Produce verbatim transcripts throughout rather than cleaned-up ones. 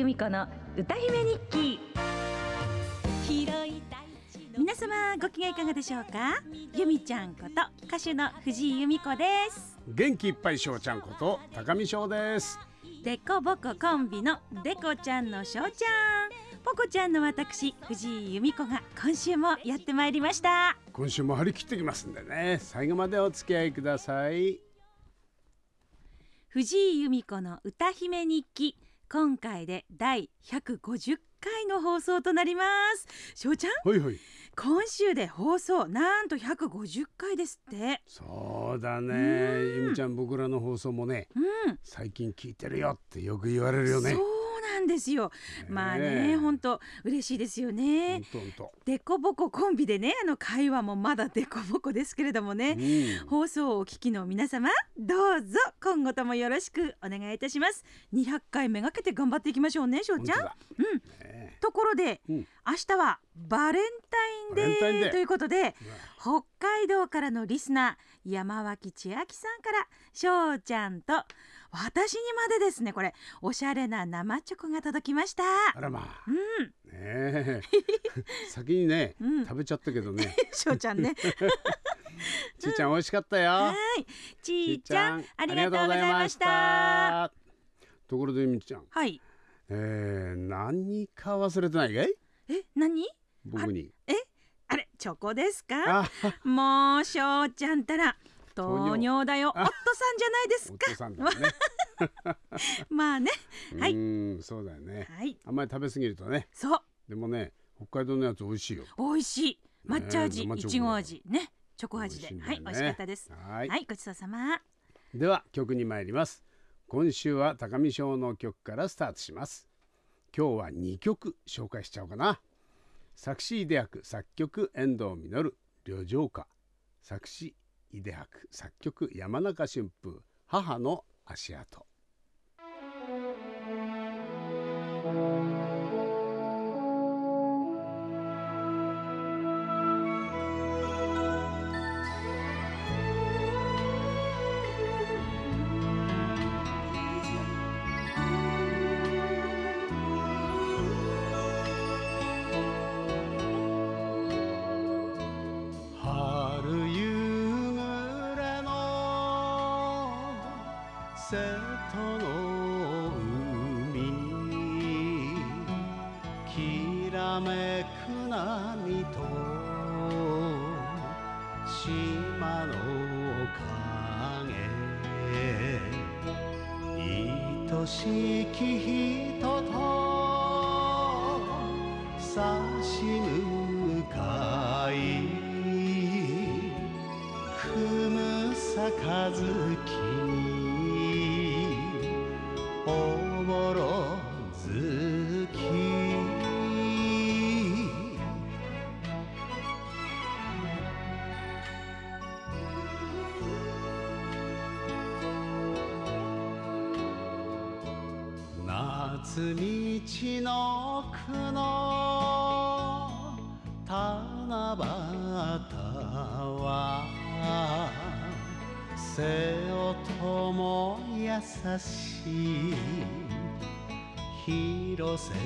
美子の歌姫日記。 皆様ご機嫌いかがでしょうか。由美ちゃんこと歌手の藤井由美子です。 元気いっぱいしょうちゃんこと高見翔です。 でこぼこコンビのでこちゃんのしょうちゃん、ぽこちゃんの私藤井由美子が今週もやってまいりました。 今週も張り切ってきますんでね、最後までお付き合いください。 藤井由美子の歌姫日記、今回で第ひゃくごじゅっかいの放送となります。しょうちゃん、 はいはい、 今週で放送なんとひゃくごじゅっかいですって。 そうだね、由美ちゃん、僕らの放送もね、うん、最近聞いてるよってよく言われるよね。 そうなんですよ、ね、まあね、本当嬉しいですよね。でこぼこコンビでね、あの会話もまだでこぼこですけれどもね、うん、放送をお聞きの皆様、どうぞ今後ともよろしくお願いいたします。にひゃっかいめがけて頑張っていきましょうね、しょうちゃん。うん、ね、ところで、うん、明日はバレンタインデーということで、北海道からのリスナー山脇千秋さんからしょうちゃんと私にまでですね、これおしゃれな生チョコが届きました。 あらまあ、 うん、 ねえ先にね、うん、食べちゃったけどねしょうちゃんねちーちゃん美味しかったよ。 はい、ちーちゃんありがとうございました。 ところでみちゃん、 はい、 えー、何か忘れてないかい？ え、何？ 僕に。 え、あれチョコですか？もうしょうちゃんたら糖尿だよ、夫さんじゃないですか。 夫さんだねまあね、はい、 うん、そうだよね、はい、あんまり食べ過ぎるとね。 そう、 でもね、北海道のやつ美味しいよ。 美味しい、抹茶味、いちご味ね、チョコ味で、ね、はい、美味しかったです。はい、はい、ごちそうさま。 では曲に参ります。今週は高見翔の曲からスタートします。今日はにきょく紹介しちゃおうかな。作詞井出博、作曲遠藤実、旅情歌。作詞井出博、作曲山中春風、母の足跡。瀬戸の海、きらめく波と島の影、愛しき人と差し向かい、組む杯おぼろ月、夏道の区の七夕は瀬音も優しい広瀬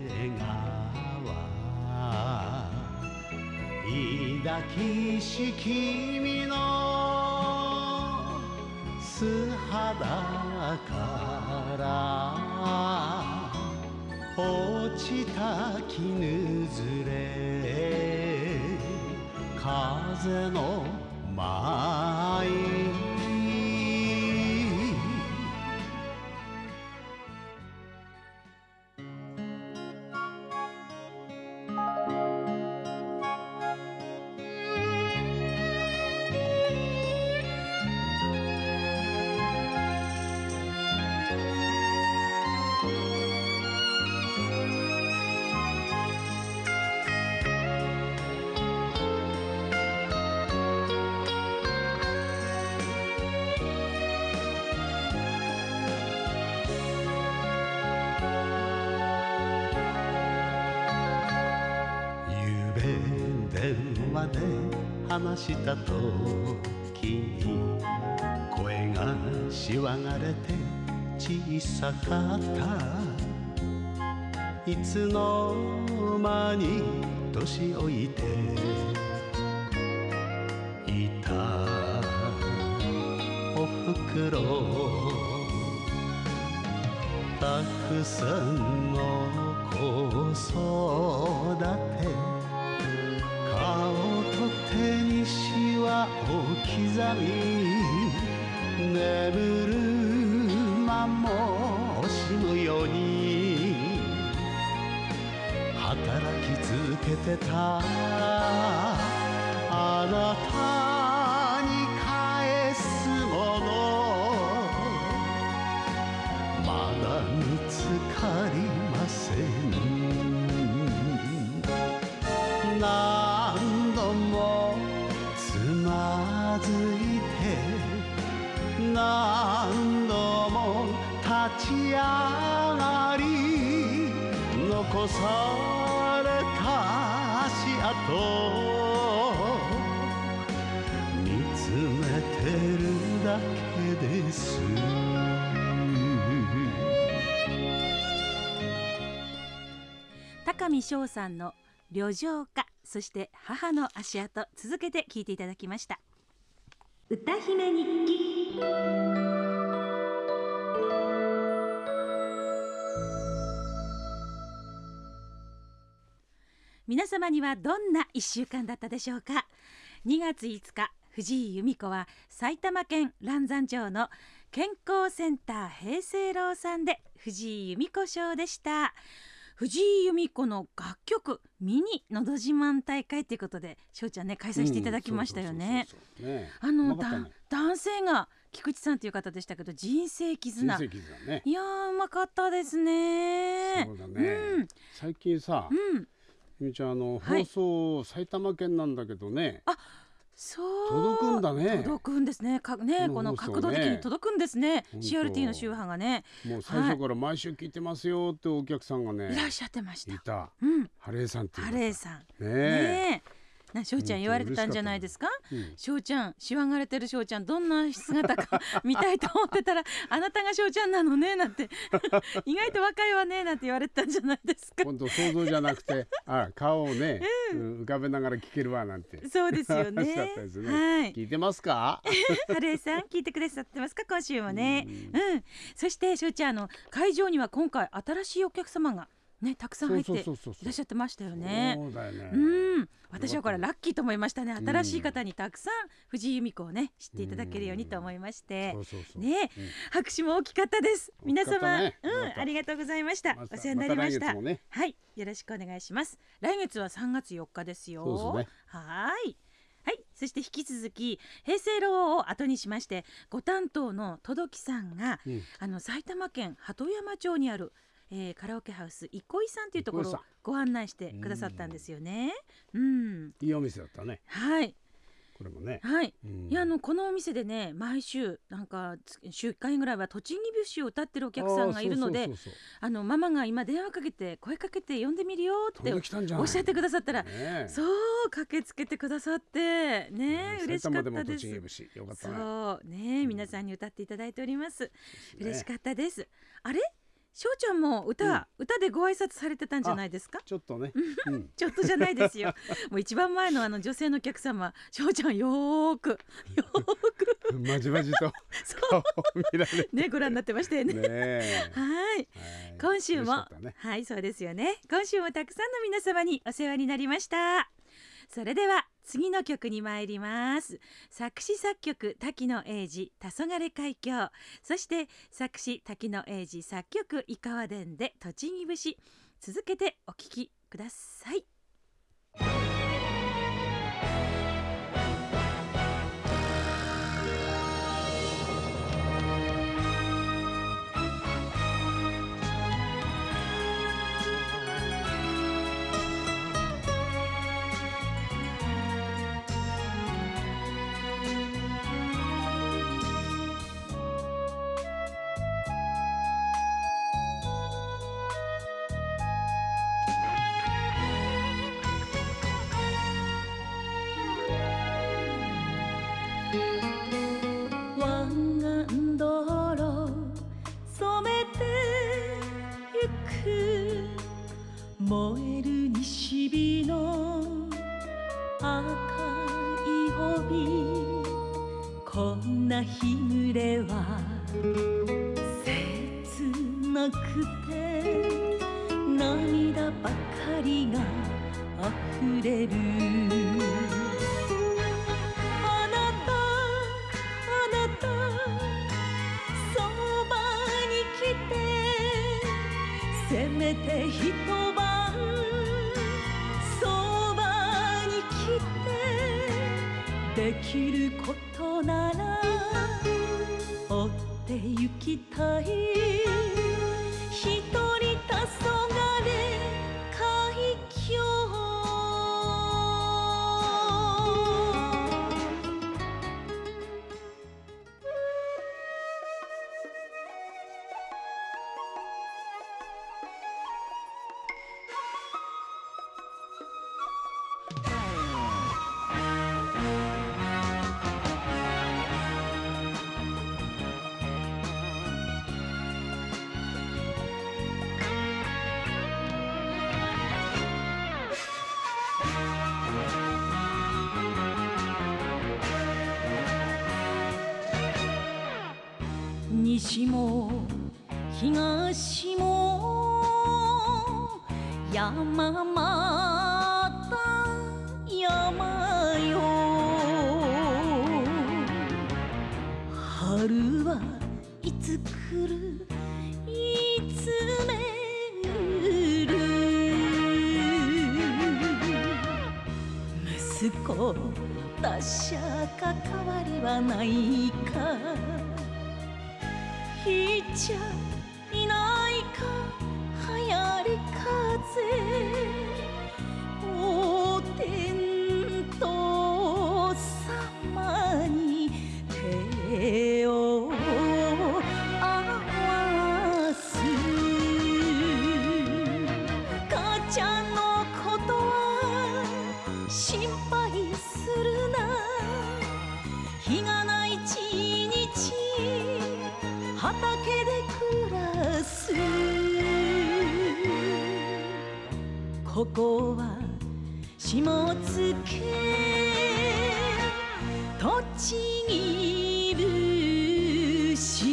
川、抱きし君の素肌から落ちた絹ずれ、風の舞い、電話で話したときに声がしわがれて小さかった。 いつの間に年老いていたおふくろたくさんの子育て顔と手にしわを刻み眠る間も惜しむように働き続けてたあなたに返すものまだ見つかりません何度もつまずいて何度も立ち上がり残された足跡見つめてるだけです高見翔さんの旅情歌、そして母の足跡、続けて聴いていただきました。 歌姫日記。 皆様にはどんないっしゅうかんだったでしょうか。にがついつか、藤井由美子は埼玉県嵐山町の健康センター平成楼さんで藤井由美子賞でした。藤井由美子の楽曲ミニのど自慢大会ということで、しょうちゃんね開催していただきましたよね。あのだ男性が菊池さんという方でしたけど、人生絆、 人生絆ね、 いやーうまかったですね。 そうだね、うん、最近さ、 うん、 ゆみちゃんあの、はい、放送埼玉県なんだけどね、 あそう届くんだね。 届くんですね。かね、この角度的に届くんですね。シーアールティー の周波がね。 もう最初から毎週聞いてますよってお客さんがね、 いらっしゃってました。 いた。 うん。 ハレーさんっていう。 ハレーさん。 ねえ。 ねなしょうちゃん言われてたんじゃないですか。しょうちゃん、しわがれてるしょうちゃんどんな姿か見たいと思ってたらあなたがしょうちゃんなのねなんて意外と若いわねなんて言われてたんじゃないですか。 今度想像じゃなくてあ顔をね、うん、浮かべながら聞けるわなんて。 そうですよね。 だったですね。 はい。 聞いてますか。 ハレーさん聞いてくださってますか今週もね。うん、うん、そしてしょうちゃんの会場には今回新しいお客様がね、たくさん入っていらっしゃってましたよね。 そうだよね。 うん、私はこれラッキーと思いましたね。新しい方にたくさん藤井由美子をね知っていただけるようにと思いまして、 そうそうそうね、うん、拍手も大きかったです。皆様、 ね、 うん、ありがとうございました。お世話になりました。 またね、 はい、よろしくお願いします。来月はさんがつよっかですよ。 そうですね。 はい。はい、そして引き続き平成楼を後にしましてご担当の届さんが、うん、あの埼玉県鳩山町にあるえー、カラオケハウス憩いさんというところをご案内してくださったんですよね。うん、 いいお店だったね。 はい。 これもね。 はい。いやあのこのお店でね毎週なんか週いっかいぐらいは栃木節を歌ってるお客さんがいるので、あのママが今電話かけて声かけて呼んでみるよっておっしゃってくださったら、ね、そう駆けつけてくださってね、うん、嬉しかったです。 よかったね。 そうね、皆さんに歌っていただいております。うん、嬉しかったです。あれ？しょうちゃんも歌、うん、歌でご挨拶されてたんじゃないですか。 ちょっとね、 うん、ちょっとじゃないですよ。もう一番前のあの女性のお客様、しょうちゃんよーくよーくまじまじと顔を見られてね、ご覧になってましたよね。 ねはい、今週も、ね、はいそうですよね。今週もたくさんの皆様にお世話になりました。それでは次の曲に参ります。作詞作曲滝野英二黄昏海峡、そして作詞滝野英二作曲井川伝で栃木節、続けてお聴きください。 しの赤い帯こんな日暮れは切なくて涙ばかりが溢れるあなたあなたそばに来てせめて一晩そばに来てできることなら追って行きたい一人黄昏海峡西も東も山また山よ春はいつ来るいつめる息子達者関わりはないかいっちゃいないか流行り風お天道様に手を合わす母ちゃんのことは心配するな日がない一日畑で暮らすここは下野栃木節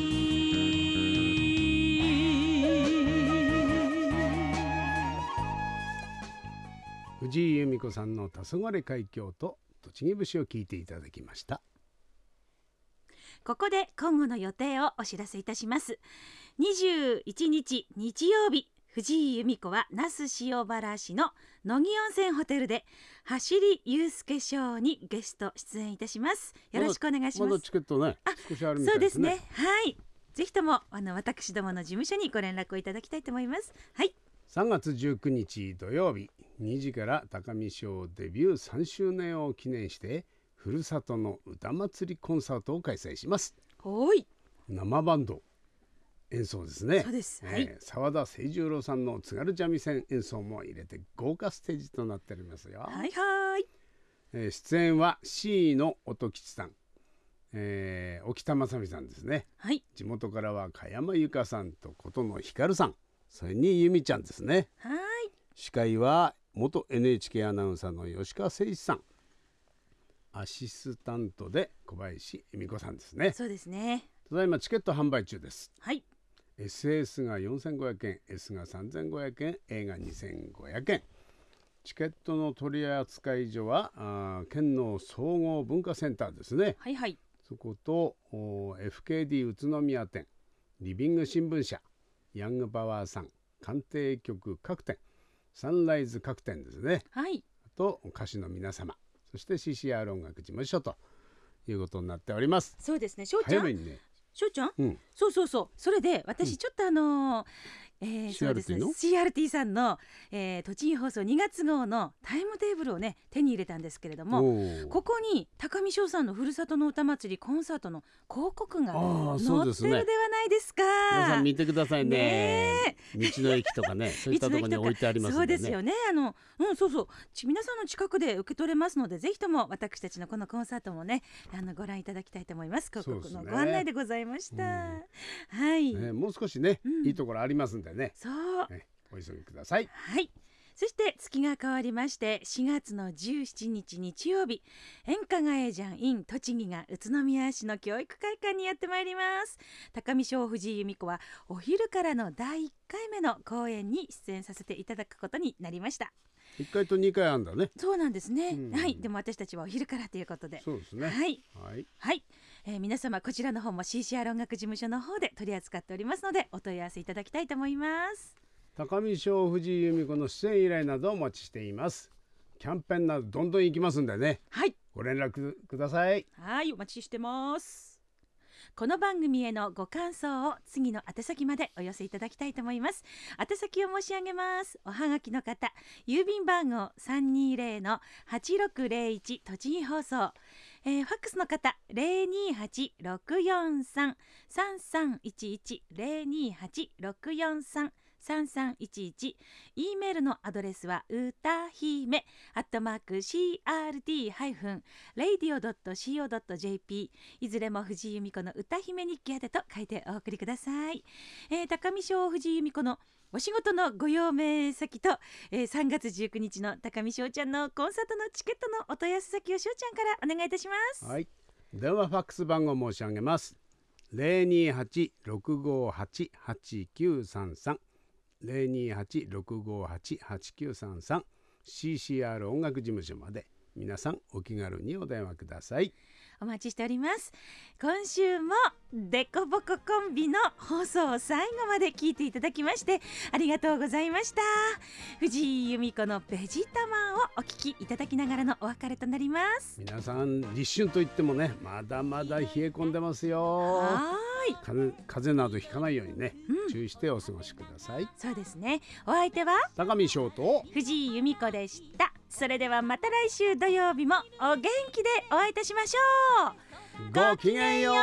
藤井由美子さんの黄昏海峡と栃木節を聞いていただきました。 ここで今後の予定をお知らせいたします。にじゅういちにち日曜日、藤井由美子は那須塩原市の野木温泉ホテルで走り祐介ショーにゲスト出演いたします。よろしくお願いします。 まだチケットね、少しあるみたいですね。 そうですね。はい。ぜひともあの私どもの事務所にご連絡をいただきたいと思います。はい。 さんがつじゅうくにち土曜日にじから高見賞デビューさんしゅうねんを記念してふるさとの歌祭りコンサートを開催します。 はい。 生バンド演奏ですね。 そうです。 えーはい。 沢田清十郎さんの津軽三味線演奏も入れて豪華ステージとなっておりますよ。 はいはい。 えー出演は シー の音吉さん、えー、沖田正美さんですね。 はい。 地元からは加山由香さんと琴野ひかるさん、それに由美ちゃんですね。 はい。 司会は元 エヌエイチケー アナウンサーの吉川誠一さん、アシスタントで小林恵美子さんですね。 そうですね。 ただいまチケット販売中です。 はい。 エスエス がよんせんごひゃくえん、S がさんぜんごひゃくえん、A がにせんごひゃくえん。チケットの取扱所はあ県の総合文化センターですね。 はいはい。 そこと エフケーディー 宇都宮店、リビング新聞社、ヤングパワーさん、鑑定局各店、サンライズ各店ですね。 はい。 あと歌手の皆様、そして シーシーアール 音楽事務所ということになっております。 そうですね。しょうちゃん。 早めにね。 しょうちゃん。 うん。 そうそうそう。それで私ちょっとあのーえー、そうですね シーアールティー さんの、えー、栃木放送にがつ号のタイムテーブルをね手に入れたんですけれども、ここに高見翔さんのふるさとの歌祭りコンサートの広告が載ってるではないですか。 皆さん見てください ね, ね道の駅とかねそういったところに置いてありますのでね。 そうですよね。あの、うん、そうそうち皆さんの近くで受け取れますので、ぜひとも私たちのこのコンサートもねあのご覧いただきたいと思います。広告のご案内でございました。うん、はい、 ね、もう少しね、うん、いいところありますんでね。 そう、 ね、お急ぎください。 はい。 そして月が変わりましてしがつのじゅうしちにち日曜日、演歌がえじゃん in 栃木が宇都宮市の教育会館にやってまいります。高見小藤井由美子はお昼からのだいいっかいめの公演に出演させていただくことになりました。 いっかいとにかいあんだね。 そうなんですね、 うん、 はい。でも私たちはお昼からということで、 そうですね。 はい、 はいはい、えー、皆様こちらの方も シーシーアール 音楽事務所の方で取り扱っておりますのでお問い合わせいただきたいと思います。 高見小藤井由美子の出演依頼などをお待ちしています。キャンペーンなどどんどん行きますんでね、 はい、 ご連絡ください。 はい、お待ちしてます。この番組へのご感想を次の宛先までお寄せいただきたいと思います。宛先を申し上げます。おはがきの方、郵便番号 さんにーぜろ はちろくぜろいち 栃木放送、えー、ファックスの方 ゼロにーはち ろくよんさん さんさんいちいち ゼロにーはち ろくよんさん さんさんいちいち、 E メールのアドレスは歌姫アットマーク シーアールティー ハイフン レイディオ ドット シーオー ドット ジェーピー、 いずれも藤井由美子の歌姫日記宛てと書いてお送りください。えー、高見小藤井由美子のお仕事のご用命先と、えー、さんがつじゅうくにちの高見翔ちゃんのコンサートのチケットのお問い合わせ先を翔ちゃんからお願いいたします。 はい、電話ファックス番号申し上げます。ゼロにーはち ろくごはち はちきゅうさんさん ゼロにーはち ろくごはち はちきゅうさんさん シーシーアール 音楽事務所まで皆さんお気軽にお電話ください。 お待ちしております。今週もデコボココンビの放送を最後まで聞いていただきましてありがとうございました。藤井由美子のベジタマンをお聞きいただきながらのお別れとなります。 皆さん立春といってもね、まだまだ冷え込んでますよ。 はーい、 風風邪などひかないようにね、 うん、 注意してお過ごしください。 そうですね。お相手は高見翔と藤井由美子でした。それではまた来週土曜日もお元気でお会いいたしましょう。 ごきげんよう。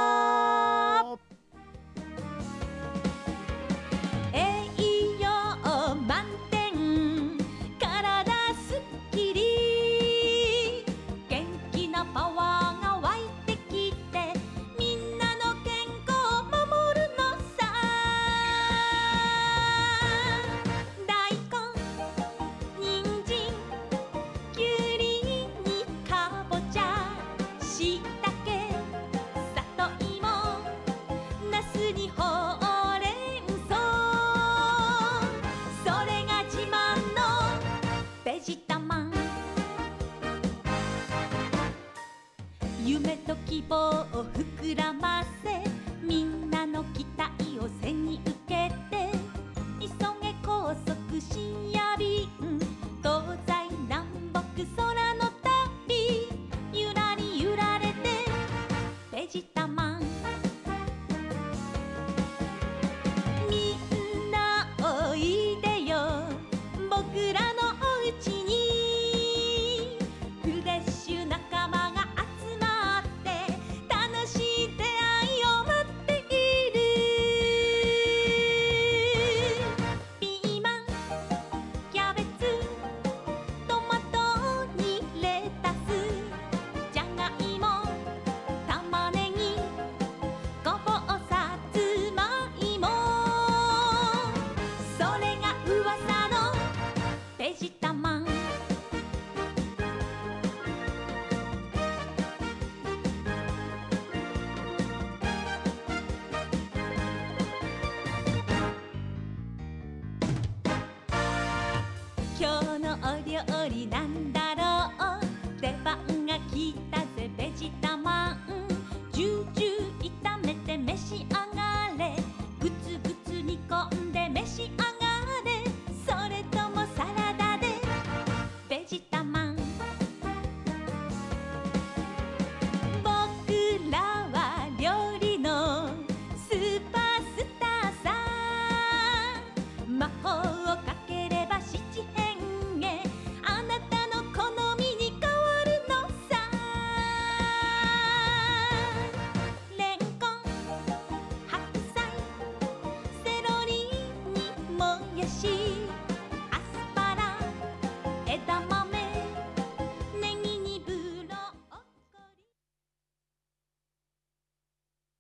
栄養満点体すっきり元気なパワーが湧いてきてみんなの健康を守るのさ。大根人参きゅうりにかぼちゃしいたけさといもなすにほうれん草、それが自慢のベジタマン。夢と希望を膨らませみんなの期待を背に受けて急げ高速深夜便東西南北空の旅ゆらり揺られてベジタマン。みんなおいでよ僕らのおうちにフレッシュ仲間が集まって楽しい出会いを待っている。ピーマンキャベツトマトにレタスじゃがいも玉ねぎごぼうさつまいも、それが噂のベジタマン。今日のお料理